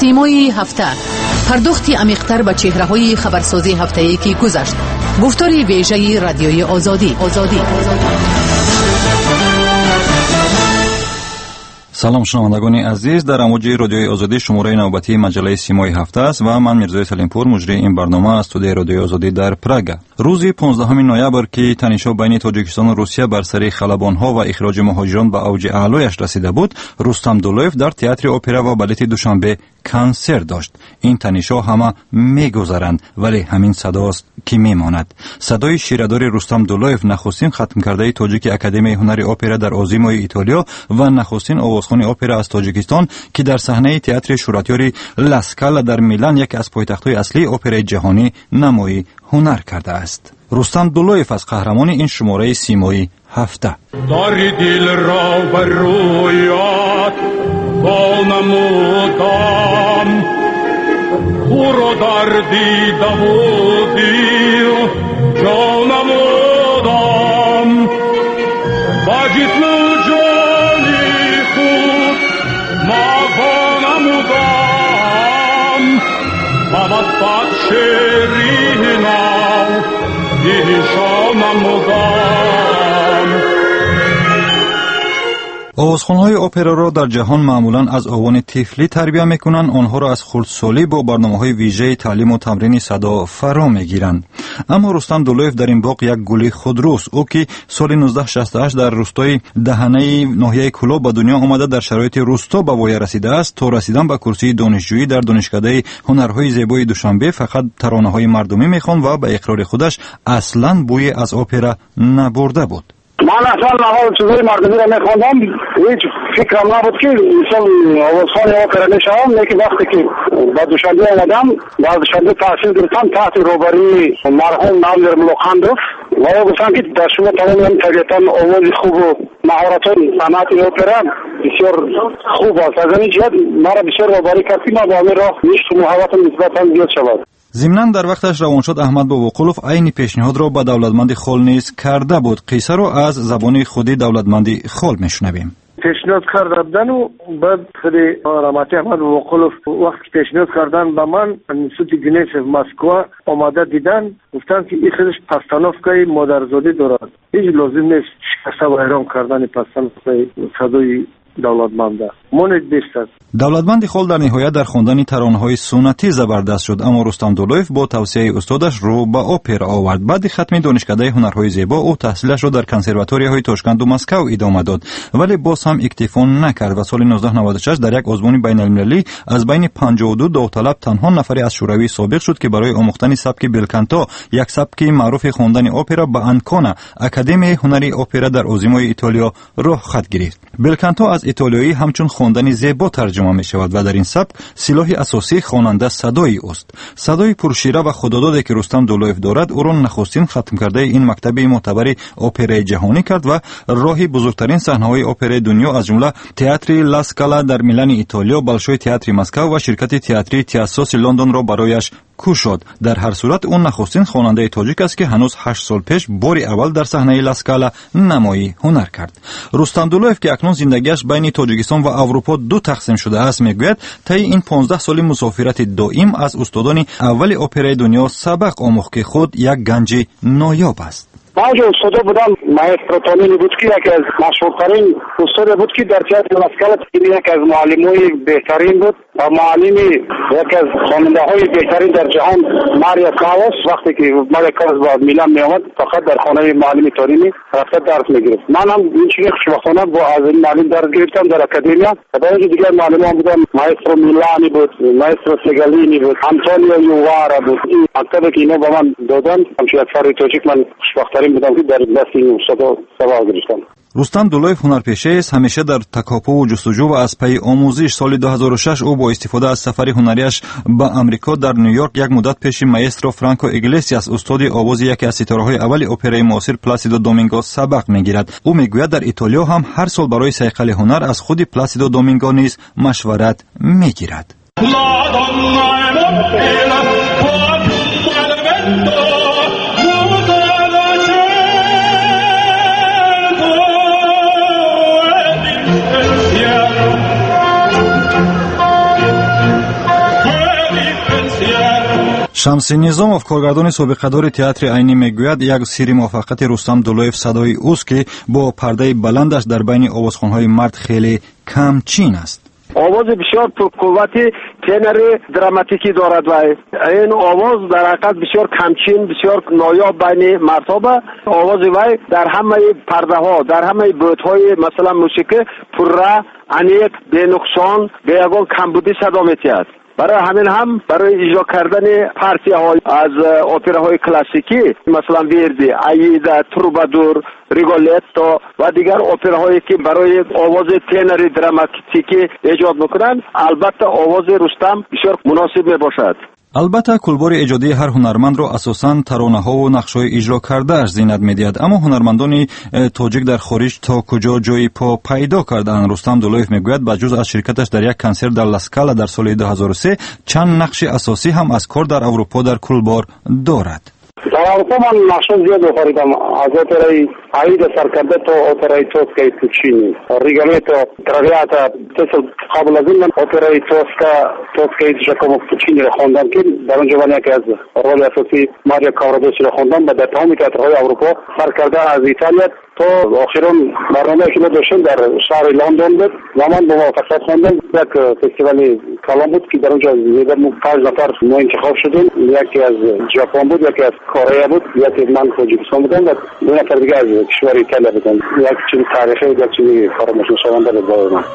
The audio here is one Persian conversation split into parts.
سیمای هفته، پرداختی عمیق‌تر به چهره‌های خبرسازی هفته‌ای که گذشت. گفتار ویژه رادیوی آزادی. سلام شنوندگان عزیز، در امواج رادیوی آزادی شماره نوبتی مجله سیمای هفته است و من میرزای سلیمپور مجری این برنامه از استودیوی رادیوی آزادی در پراگ. روز 15 نوامبر که تنش‌ها بین تاجیکستان و روسیه بر سر خلبان‌ها و اخراج مهاجران به اوج اعلایش رسیده بود، رستم دولویف در تئاتر اپرا و بالت دوشنبه کنسرت داشت. این تنش‌ها همه می‌گذرند ولی همین صداست که میماند. صدای شیردار رستم دولویف، نخستین ختم کرده تاجیک اکادمی هنر اپرا در آزیمای ایتالیا و نخستین آوازخوان اپرا از تاجیکستان که در صحنه تئاتر شوراتیوری لاسکالا در میلان، یک از پایتخت‌های اصلی اپرای جهانی، نمایی هنر کرده است. رستم دولویف از قهرمان این شماره سیمایی هفته. داری دل را بر رویات با نمودم، خورو در دیده بودی جا نمودم، با جسم جانی خود ما نمودم، با وسط شیری ناو دیشا نمودم. آوازخوان‌های اپرا را در جهان معمولاً از آوان طفلی تربیت می‌کنند. آنها را از خردسالی با برنامه‌های ویژه تعلیم و تمرین صدا فرا می‌گیرند. اما رستم دولویف در این باغ یک گلی خودروست. او که سال 1968 در روستای دهنه ناحیه کلو به دنیا آمده، در شرایط روستا به وای رسیده است. تا رسیدن به کرسی دانشجویی در دانشکده هنرهای زیبای دوشنبه فقط ترانه‌های مردمی می‌خواند و به اقرار خودش اصلاً بوی از اپرا نبرده بود. من اصلا اول چیزای مردمی را میخواندم، هیچ فکرم نبود که مثلا آوازخوان اپرا میشوم. لیکن وقتی که به دوشنبه آمدم، در دوشنبه تحصیل گرفتم تحت روبروی مرحوم ناظر ملوخاندوف و او گفتن که در شما تمام طبیعتا آواز خوب و مهارت‌های صنعت اپرا بسیار خوب است. از این جهت مرا بسیار روبرو کرد که من با همین راه عشق و محبتم نسبتا زیاد شود. ضمناً در وقتش روانشاد احمد باباقلوف عین پیشنهاد را به دولتمند خال نیز کرده بود. قصه را از زبان خودی دولتمند خال میشنویم. پیشنهاد کردن و بعد خود رحمتی احمد باباقلوف وقتی پیشنهاد کردن به من انستیتوت گنیس مسکو آماده دیدن، گفتن که این خودش پستانوفکای مادرزادی دارد، هیچ لازم نیست شکسته و ایران کردن پستانوفکای صدای دولتمنده. مونید بیست است. دولتمند خال در نهایت در خواندن ترانه‌های سنتی زبردست شد، اما رستم دولویف با توصیه استادش رو به اپرا آورد. بعد ختم دانشکده هنرهای زیبا او تحصیلش را در کنسرواتوری‌های تاشکند و مسکو ادامه داد، ولی باز هم اکتفا نکرد و سال 1996 در یک آزمون بین‌المللی از بین 52 داوطلب تنها نفری از شوروی سابق شد که برای آموختن سبک بلکانتو، یک سبک معروف خواندن اپرا، به انکانا، اکادمی هنری اپرا در آزیمای ایتالیا راه خط گرفت. بلکانتو از ایتالیایی همچون خواندن زیبا ترجمه می شود و در این سبک سلاح اساسی خواننده صدای است. صدای پرشیره و خدادادی که رستم دولویف دارد او را نخستین ختم کرده این مکتب معتبر اپرای جهانی کرد و راهی بزرگترین صحنه‌های اپرای دنیا از جمله تئاتر لاسکالا در میلان ایتالیا، بالشوی تئاتر مسکو و شرکت تئاتری تیاسوس لندن را برایش کوشاد. در هر صورت اون نخستین خواننده تاجیک است که هنوز 8 سال پیش بار اول در صحنه لاسکالا نمایی هنر کرد. رستم دولویف که اکنون زندگیش بین تاجیکستان و اروپا دو تقسیم شده است، میگوید طی این 15 سال مسافرت دائم از استادان اول اپرای دنیا سبق آموخت که خود یک گنج نایاب است. بعضی استادا بودن، ماسترو تامینی بود که یکی از مشهورترین استاد بود که در تئاتر لاسکالا یک از معلمای بهترین بود و معلم یکی از خواننده‌های بهترین در جهان ماریا کالاس. وقتی که ماریا کالاس با میلان می آمد فقط در خانه معلم تورینی رفته درس می‌گرفت. من هم این چیزی خوشبختانه با از این معلم درس گرفتم در اکادمی. و اینجا دیگر معلمان بودن، ماسترو میلانی بود، ماسترو سگالینی بود، آنتونیو یووارا بود. این مکتبی که اینا با من دادن، همچنین اکثر تاجیک من خوشبخت‌ترین بودم که در دست این استاد سوال گرفتم. رستم دولویف هنرپیشه است، همیشه در تکاپو و جستجو و از پی آموزش. سال 2006 او با استفاده از سفر هنریش به امریکا در نیویورک یک مدت پیش ماسترو فرانکو ایگلیسیاس، استاد آواز یکی از ستاره‌های اول اپرای معاصر پلاسیدو دومینگو سبق می‌گیرد. او میگوید در ایتالیا هم هر سال برای صیقل هنر از خود پلاسیدو دومینگو نیز مشورت می‌گیرد. شمسی نظامов کارگردان سابقه‌دار تئاتر عینی میگوید یک سری موفقیت رستم دولویف صدای اوست که با پرده بلندش در بین آوازخوان‌های مرد خیلی کمچین است. آواز بسیار پرقوت تنر دراماتیکی دارد و این آواز در حقیقت بسیار کمچین، بسیار نایاب بین مردها. آواز وی در همه پرده ها، در همه بود های مثلا موسیقی پرره، انیق، به نقصان، به یگان کمبودی صدا می‌دهد. برای همین هم برای اجرا کردن پارتی های از اپراهای کلاسیکی مثلا ویردی، عایده، تروبادور، ریگولتو و دیگر اپراهایی که برای آواز تنر دراماتیکی ایجاد میکنند، البته آواز رستم بسیار مناسب میباشد. البته کلبار ایجادی هر هنرمند را اساساً ترانه‌ها و نقش‌های اجرا کرده اش زینت می‌دهد، اما هنرمندان تاجیک در خارج تا کجا جای پا پیدا کردند؟ رستم دولویف میگوید با جز از شرکتش در یک کنسرت در لاسکالا در سال 2003 چند نقش اساسی هم از کار در اروپا در کلبار دارد. در اروپا من نقشان زیاد آفریدم، از اپرای عایده سرکرده تا اپرای توسکای پوچینی، ریگولتو، تراویاتا. قبل از این من اپرای توسکای ژاکومو پوچینی را خواندم که در اونجا من یکی از رول اساسی ماریا کاورادوسی را خواندم و در تمام تئاترهای اروپا سرکرده از ایتالیا تا آخرون برنامه که ما داشتیم در شهر لندن بود و من با موفقیت خواندم. یک فستیوال کلام بود که در اونجا زیاده 5 نفر ما انتخاب شدیم، یکی از ژاپن بود، یکی از کره بود، یکی من تاجیکستان بودم و 2 نفر دیگه از کشور ایتالیا بودن. یک چیز تاریخی، یک چیز فراموش نشونده بود برای من.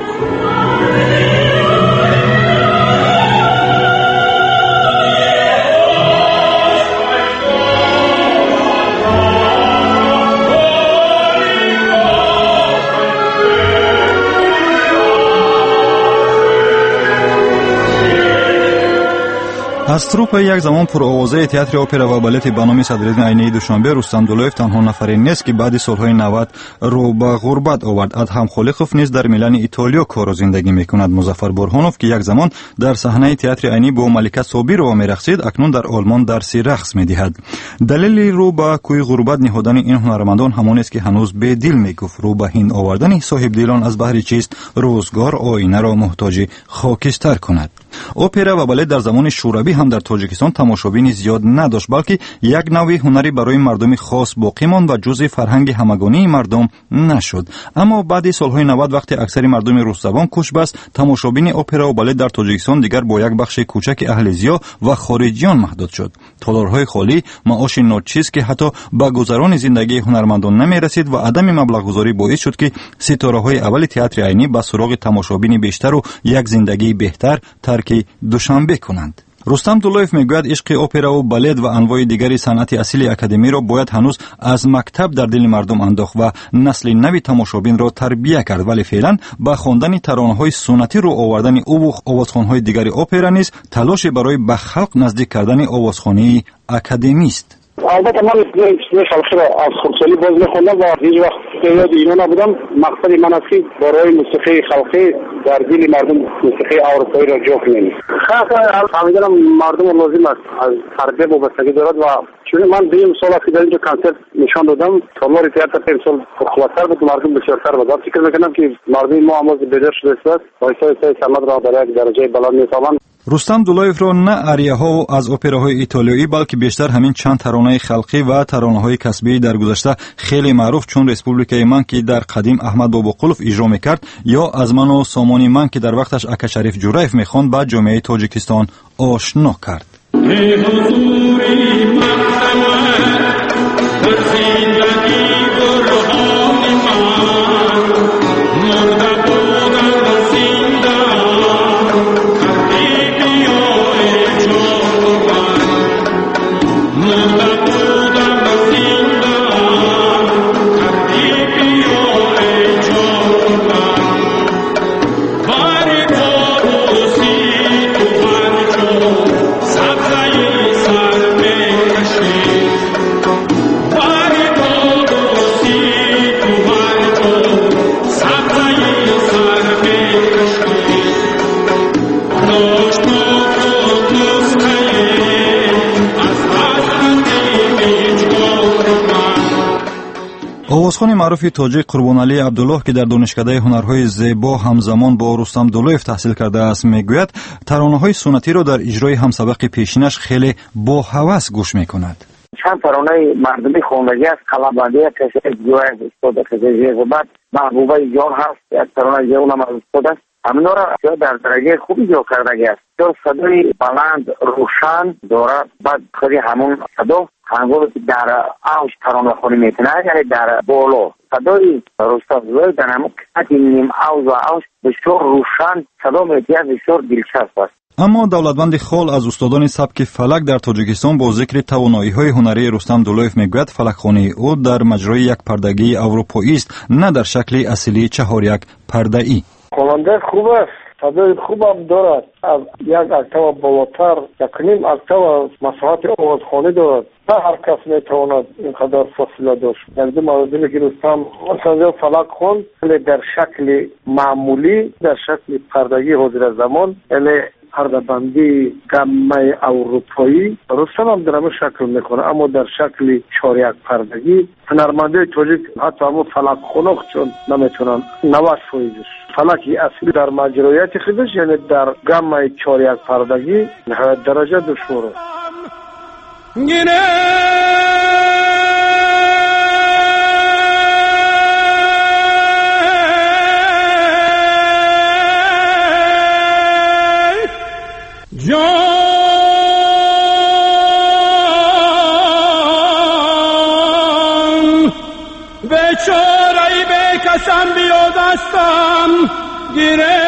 از تروپ یک زمان پرآوازه تئاتر اپرا و بالت به نام صدرالدین عینی دوشنبه رستم دولویف تنها نفری نیست که بعد سالهای 90 رو به غربت آورد. ادهم خالقوف نیز در میلان ایتالیا کار و زندگی میکند. مظفر برهانوف که یک زمان در صحنه تئاتر عینی با ملکه صابرова میرقصید، اکنون در آلمان درس رقص میدهد. دلیل رو به کوی غربت نهادن این هنرمندان همون است که هنوز به دل میگفت رو به هند آوردن صاحب دلان از بهر چیست روزگار آینه را محتاج خاکستر کند. اپرا و بالت در زمان شوروی هم در تاجیکستان تماشابین زیاد نداشت، بلکه یک نوع هنری برای مردم خاص باقی ماند و جزء فرهنگ همگانی مردم نشد. اما بعد سالهای 90 وقتی اکثر مردم روس زبان کوچ بست، تماشابین اپرا و بالت در تاجیکستان دیگر با یک بخش کوچک اهلیزیا و خارجیان محدود شد. تالارهای خالی، معاش ناچیز که حتی به گذران زندگی هنرمندان نمی رسید و عدم مبلغ گذاری باعث شد که ستاره‌های اول تئاتر عینی به سراغ تماشابین بیشتر و یک زندگی بهتر ترک دوشنبه کنند. رستم دولویف میگوید عشق اپرا و بالت و انواع دیگری صنعت اصیل اکادمی را باید هنوز از مکتب در دل مردم انداخت و نسل نوی تماشابین را تربیت کرد، ولی فعلا با خواندن ترانه‌های سنتی رو آوردن او و آوازخوان‌های دیگری اپرا نیز تلاش برای به خلق نزدیک کردن آوازخوانی اکادمی است. البته من موسیقی خلقی را از خودسالی باز میخوندم و هیچ وقت یاد اینا نبودم. مقصد من است که برای موسیقی خلقی در دل مردم موسیقی اروپایی را جا کنیم. خاص فهمیدن مردم لازم است از تربیت وابستگی دارد و چون من دیم سال است که در اینجا کنسرت نشان دادم، تالار تئاتر امسال پرقوت‌تر بود، مردم بسیارتر بود. فکر میکنم که مردم ما هم بیدار شده است و ایسای سمت را در یک درجه بلند می‌توانند. رستم دولویف را نه آریاها از اپراهای ایتالیایی بلکه بیشتر همین چند ترانه خلقی و ترانه‌های کسبی در گذشته خیلی معروف چون رسپوبلیکای من که در قدیم احمد باباقلوف اجرا میکرد یا از من و سامانی من که در وقتش اکا شریف جوریف میخواند به جامعه تاجیکستان آشنا کرد. овозхони маъруфи тоҷик Қурбоналӣ Абдуллоҳ ки дар донишкадаи ҳунарҳои зебо ҳамзамон бо Рустам Дулоев таҳсил кардааст мегӯяд таронаҳои сунатиро дар иҷрои ҳамсабақи пешинаш хеле боҳавас гӯш мекунад. چند ترانه مردمی خوندگی است قلمبندی کسی جوی استاد کسی زبط محبوبه جان هست یک ترانه جای اونم از استاد است همینو را در درجه خوبی جو کردگی است چون صدای بلند روشن داره بعد خیلی همون صدا هنگامی که در اوج ترانه خونی میتونه یعنی در بالا صدای رستم دولویف در همون قسمت نیم اوج و اوج بسیار روشن صدا میتونه بسیار دلچسب است. аммо давлатбанди хол аз устодони сабки фалак дар тоҷикистон бо зикри тавоноиҳои ҳунарии Рустам Дулоев мегӯяд фалакхонии ӯ дар маҷрои якпардагии аврупоист на дар шакли асилии чаҳоряк пардаӣ. хонанда хуб аст, садои хубам дорад, аз як октава болотар якним октава масоҳати овозхонӣ дорад. на ҳар кас метавонад инқадар фосила дошт. якду мавзуи ки Рустам масалан фалак хонд дар шакли маъмулӣ дар шакли пардагии ҳозиразамон яъне пардабандии гаммаи аврупоӣ Рустам ҳам дар ҳамин шакл мекунад, аммо дар шакли чорякпардагӣ ҳунармандои тоҷик ҳатто ҳамон фалакхоноқ чун наметавонанд 90% фалаки аслӣ дар маҷроияти худаш яъне дар гаммаи чорякпардагӣ ниҳоят дараҷа душвор аст. بیچاره‌ای بکشم بیا دستم گیره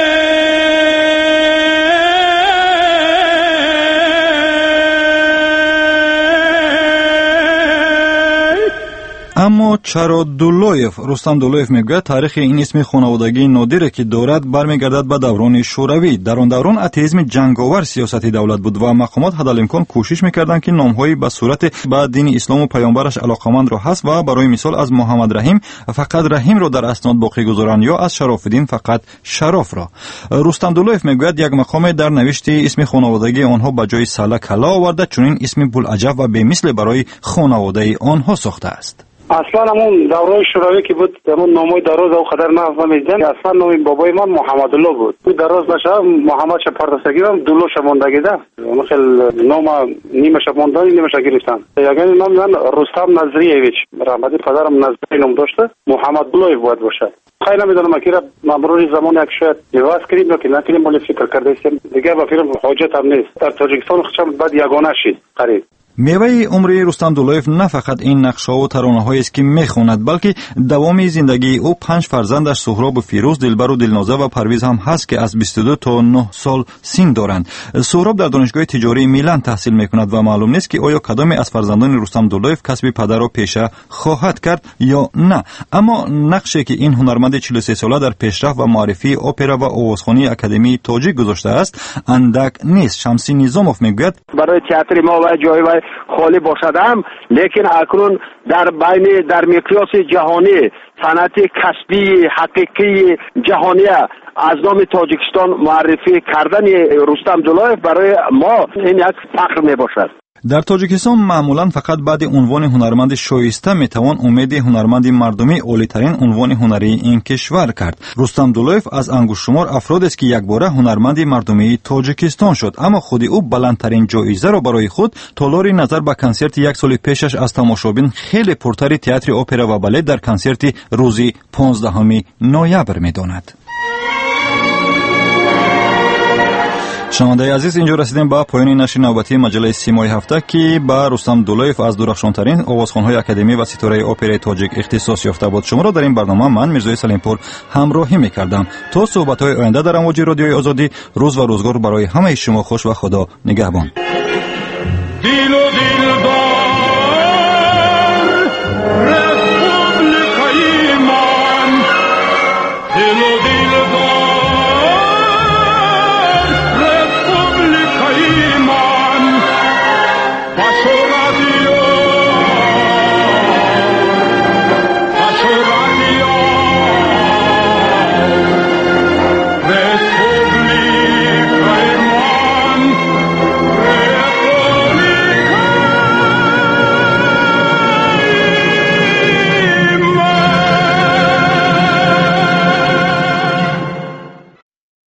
аммо чаро Дулоев Рустам Дулоев мегӯяд таърихи ин исми хонаводагии нодире ки дорад бармегардад ба даврони шӯравӣ. дар он даврон атеизми ҷанговар сиёсати давлат буд ва мақомот ҳадалимкон кӯшиш мекарданд ки номҳои ба сурати ба дини ислому паёмбараш алоқамандро ҳазф ва барои мисол аз Муҳаммад Раҳим фақат Раҳимро дар аснод боқӣ гузоранд ё аз Шарофиддин фақат Шарофро. Рустам Дулоев мегӯяд як мақоме дар навишти исми хонаводагии онҳо ба ҷои Сала кала оварда чунин исми булаҷаб ва бемисле барои хонаводаи онҳо сохтааст. اصلا همون دوران شوروی که بود همون ناموی دراز او قدر نفت نمیدن اصلا نام بابای من محمد الله بود تو دراز نشه محمد شپاردستگی هم دولو شماندگی ده مثل نام نیمه شماندانی نیمه گرفتن یعنی نام من رستم نظریویچ رحمتی پدرم نظری نام داشته محمد الله باید باشه خیلی نمیدونم که مرور زمان یک شاید دیواز کردیم یا که نکنیم ولی فکر کرده استیم دیگه با فیلم حاجت هم نیست در تاجیکستان خشم بعد یگانه شید قریب меваи умри Рустам Дулоев на фақат ин нақшаву таронаҳоест ки мехонад, балки давоми зиндагии ӯ 5 фарзандаш Суҳробу Фирӯз, Дилбару Дилноза ва Парвиз ҳам ҳаст ки аз 22 то 9 сол син доранд. Суҳроб дар донишгоҳи тиҷории Милан таҳсил мекунад ва маълум нест ки оё кадоме аз фарзандони Рустам Дулоев касби падарро пеша хоҳад кард ё на. Аммо нақше ки ин ҳунарманди 43 сола дар пешрафт ва муаррифии опера ва овозхонии Академияи Тоҷик гузоштааст андак нест. Шамсӣ Низомов мегӯяд برای تئاتر ما و جای و خالی باشدم لیکن اکنون در مقیاس جهانی صنعت کسبی حقیقی جهانی از نام تاجیکستان معرفی کردن رستم دولویف برای ما این یک فخر می باشد. дар тоҷикистон маъмулан фақат баъди унвони ҳунарманди шоиста метавон умеди ҳунарманди мардумӣ олитарин унвони ҳунарии ин кишвар кард. Рустам Дулоев аз ангушшумор афродест ки якбора ҳунарманди мардумии тоҷикистон шуд, аммо худи ӯ баландтарин ҷоизаро барои худ толори назар ба консерти як соли пешаш аз тамошобин хеле пуртари театри опера ва балет дар консерти рӯзи 15 ноябр медонад. шунавандаи азиз, инҷо расидем ба поёни нашри навбатии маҷалаи симои ҳафта ки ба Рустам Дулоев аз дурахшонтарин овозхонҳои академӣ ва ситораи операи тоҷик ихтисос ёфта буд. шуморо дар ин барнома ман Мирзои Салимпур ҳамроҳӣ мекардам. то суҳбатҳои оянда дар амвоҷи радиои озодӣ, рӯз ва рӯзгор барои ҳамаи шумо хуш ва худо нигаҳбон.